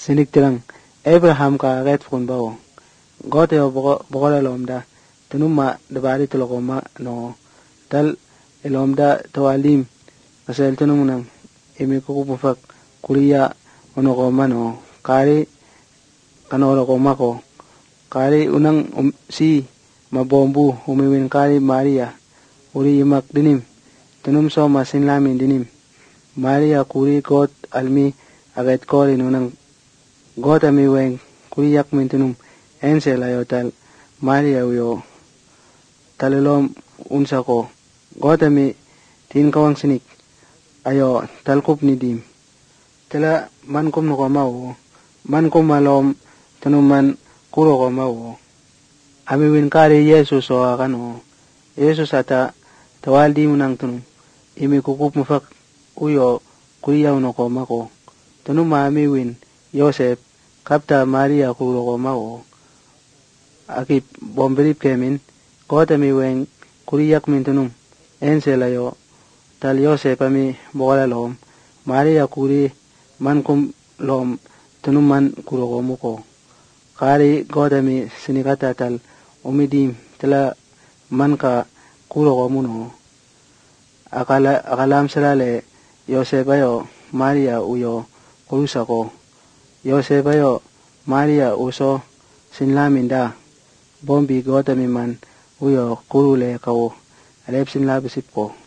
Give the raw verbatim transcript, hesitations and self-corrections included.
sinik tirang Abraham ka ret fun bawo gote o bogola lomda tunuma dabari tulokoma no tal elomda tawalim asal tunumunang imi ko pufak kuriya onokoma no kari kanoro koma ko kari unang um, si mabombu umiwin kari Maria uri imak dinim tunum so masin lamin dinim Maria kuri got almi agat kori nunang got ami weng kuri yak mintunum ensel ayotal Maria uyo talilom unsa ko got ami tin kawang sinik ayo talkup ni dim tela mankum no mau mankum malom tunuman kuro ko mau ami win kari Yesus o akano Yesus ata tawaldi munang tunum imi kukup mufak uyo kuriya uno ko mako tunuma ami win Yosef kapta Maria kuro ko mau akip bomberip kemin kota mi weng kuriyak min tunum enselayo tal Yosef ami bola lom Maria kuri mankum lom tunuman kuro ko muko kari kota mi sinikata tal umidim tela manka kuro ko muno akala akalam salale Yosef ayo Maria uyo kurusa ko Yosef ayo Maria uso sinlaminda bombi kota mi man uyo kurule kao alep sinlabisip ko